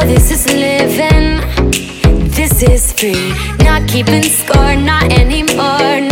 This is living, this is free. Not keeping score, not anymore.